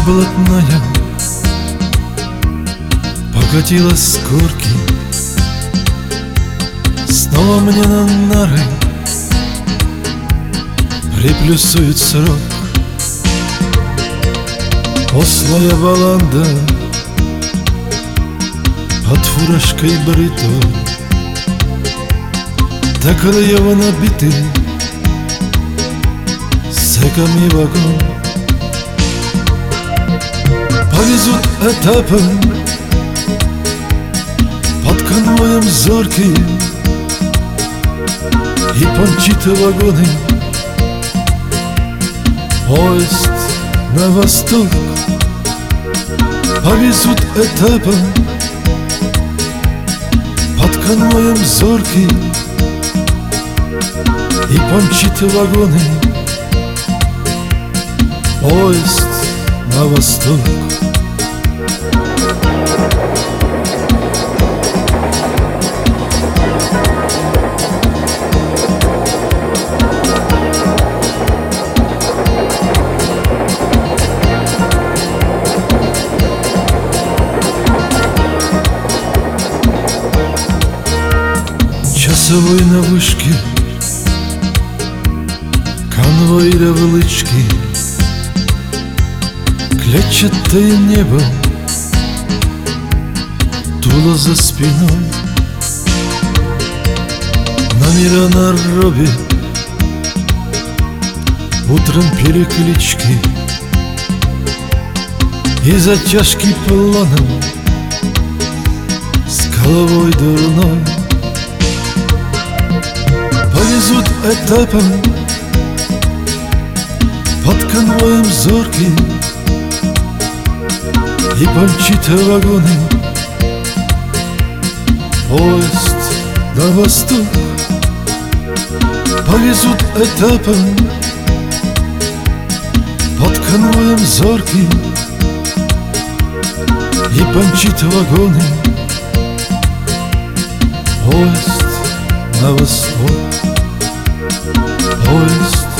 блатная покатилась с горки, снова мне на нары приплюсует срок. Ослая баланда под фуражкой бритой, до краева набитый зэками вагон. Повезут этапом под конвоем зоркие, и помчит вагоны поезд на восток. Повезут этапом под конвоем зоркие, и помчит вагоны поезд на восток. Часовой на вышке, конвой ревелички, клетчатое небо, Тула за спиной, номера на робе, утром переклички и затяжки планом с головой дурной. Повезут этапом под конвоем зоркий, и помчит вагоны поезд на восток. Повезут этапом под конвоем зоркий, и помчит вагоны поезд на восток. Поезд